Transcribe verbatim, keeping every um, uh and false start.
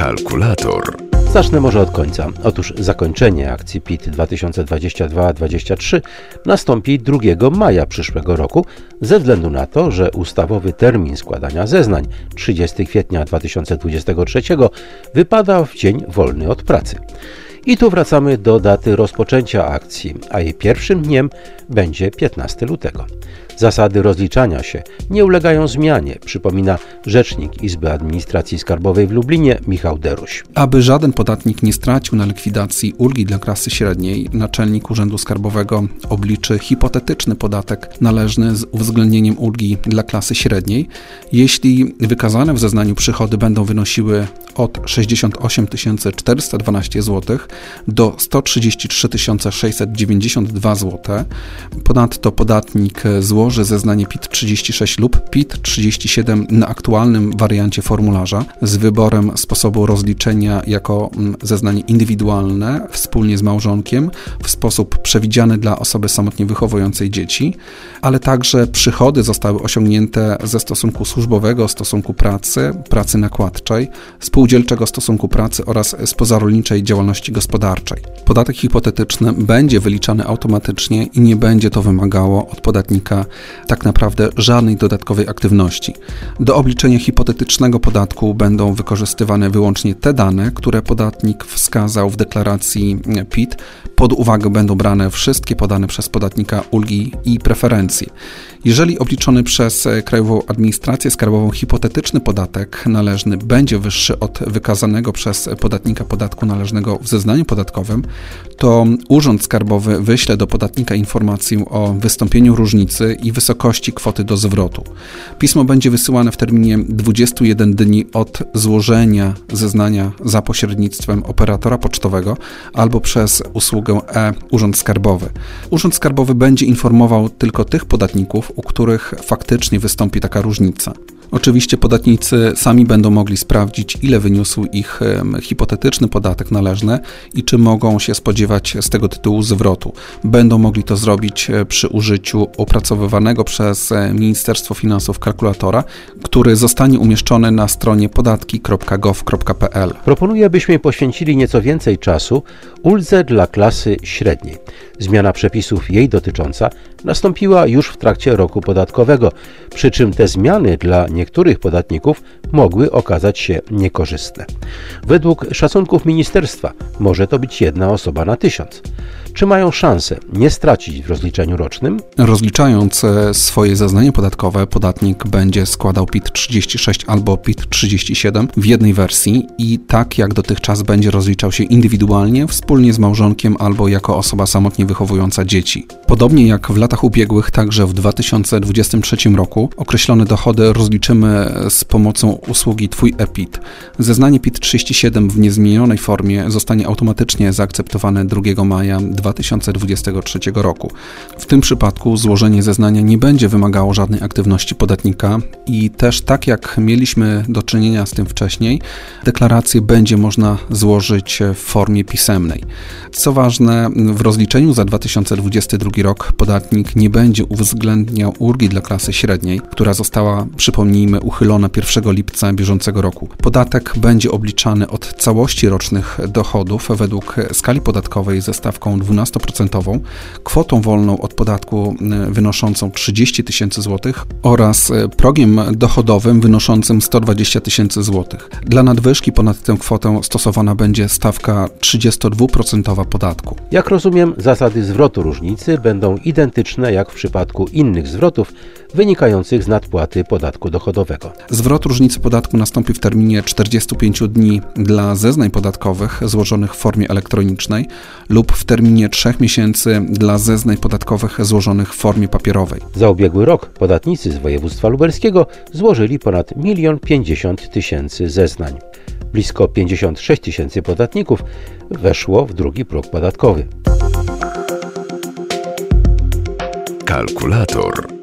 Kalkulator. Zacznę może od końca. Otóż zakończenie akcji P I T dwa tysiące dwadzieścia dwa dwadzieścia trzy nastąpi drugiego maja przyszłego roku ze względu na to, że ustawowy termin składania zeznań trzydziestego kwietnia dwa tysiące dwudziestego trzeciego wypada w dzień wolny od pracy. I tu wracamy do daty rozpoczęcia akcji, a jej pierwszym dniem będzie piętnastego lutego. Zasady rozliczania się nie ulegają zmianie, przypomina rzecznik Izby Administracji Skarbowej w Lublinie Michał Deruś. Aby żaden podatnik nie stracił na likwidacji ulgi dla klasy średniej, naczelnik Urzędu Skarbowego obliczy hipotetyczny podatek należny z uwzględnieniem ulgi dla klasy średniej, jeśli wykazane w zeznaniu przychody będą wynosiły od sześćdziesiąt osiem tysięcy czterysta dwanaście złotych do sto trzydzieści trzy tysiące sześćset dziewięćdziesiąt dwa złote. Ponadto podatnik złoży zeznanie P I T trzydzieści sześć lub P I T trzydzieści siedem na aktualnym wariancie formularza z wyborem sposobu rozliczenia jako zeznanie indywidualne wspólnie z małżonkiem w sposób przewidziany dla osoby samotnie wychowującej dzieci, ale także przychody zostały osiągnięte ze stosunku służbowego, stosunku pracy, pracy nakładczej, spółdzielczego stosunku pracy oraz z pozarolniczej działalności gospodarczej. Podatek hipotetyczny będzie wyliczany automatycznie i nie będzie to wymagało od podatnika tak naprawdę żadnej dodatkowej aktywności. Do obliczenia hipotetycznego podatku będą wykorzystywane wyłącznie te dane, które podatnik wskazał w deklaracji P I T. Pod uwagę będą brane wszystkie podane przez podatnika ulgi i preferencje. Jeżeli obliczony przez Krajową Administrację Skarbową hipotetyczny podatek należny będzie wyższy od wykazanego przez podatnika podatku należnego w zeznaniu podatkowym, to Urząd Skarbowy wyśle do podatnika informację o wystąpieniu różnicy i wysokości kwoty do zwrotu. Pismo będzie wysyłane w terminie dwudziestu jeden dni od złożenia zeznania za pośrednictwem operatora pocztowego albo przez usługę e-Urząd Skarbowy. Urząd Skarbowy będzie informował tylko tych podatników, u których faktycznie wystąpi taka różnica. Oczywiście podatnicy sami będą mogli sprawdzić, ile wyniósł ich hipotetyczny podatek należny i czy mogą się spodziewać z tego tytułu zwrotu. Będą mogli to zrobić przy użyciu opracowywanego przez Ministerstwo Finansów kalkulatora, który zostanie umieszczony na stronie podatki kropka gov kropka p l. Proponuję, byśmy poświęcili nieco więcej czasu uldze dla klasy średniej. Zmiana przepisów jej dotycząca nastąpiła już w trakcie roku podatkowego, przy czym te zmiany dla niektórych podatników mogły okazać się niekorzystne. Według szacunków ministerstwa może to być jedna osoba na tysiąc. Czy mają szansę nie stracić w rozliczeniu rocznym? Rozliczając swoje zeznanie podatkowe, podatnik będzie składał P I T trzydzieści sześć albo P I T trzydzieści siedem w jednej wersji i tak jak dotychczas będzie rozliczał się indywidualnie, wspólnie z małżonkiem albo jako osoba samotnie wychowująca dzieci. Podobnie jak w latach ubiegłych, także w dwa tysiące dwudziestym trzecim roku określone dochody rozliczymy z pomocą usługi Twój e-P I T. Zeznanie P I T trzydzieści siedem w niezmienionej formie zostanie automatycznie zaakceptowane drugiego maja dwa tysiące dwudziestego trzeciego roku. W tym przypadku złożenie zeznania nie będzie wymagało żadnej aktywności podatnika i też tak jak mieliśmy do czynienia z tym wcześniej, deklarację będzie można złożyć w formie pisemnej. Co ważne, w rozliczeniu za dwa tysiące dwudziesty drugi rok podatnik nie będzie uwzględniał ulgi dla klasy średniej, która została, przypomnijmy, uchylona pierwszego lipca bieżącego roku. Podatek będzie obliczany od całości rocznych dochodów według skali podatkowej ze stawką dwunasto procentową, kwotą wolną od podatku wynoszącą trzydzieści tysięcy złotych oraz progiem dochodowym wynoszącym sto dwadzieścia tysięcy złotych. Dla nadwyżki ponad tę kwotę stosowana będzie stawka trzydziestodwuprocentowa podatku. Jak rozumiem, zasady zwrotu różnicy będą identyczne jak w przypadku innych zwrotów wynikających z nadpłaty podatku dochodowego. Zwrot różnicy podatku nastąpi w terminie czterdziestu pięciu dni dla zeznań podatkowych złożonych w formie elektronicznej lub w terminie trzech miesięcy dla zeznań podatkowych złożonych w formie papierowej. Za ubiegły rok podatnicy z województwa lubelskiego złożyli ponad milion pięćdziesiąt tysięcy zeznań. Blisko pięćdziesiąt sześć tysięcy podatników weszło w drugi próg podatkowy. Kalkulator.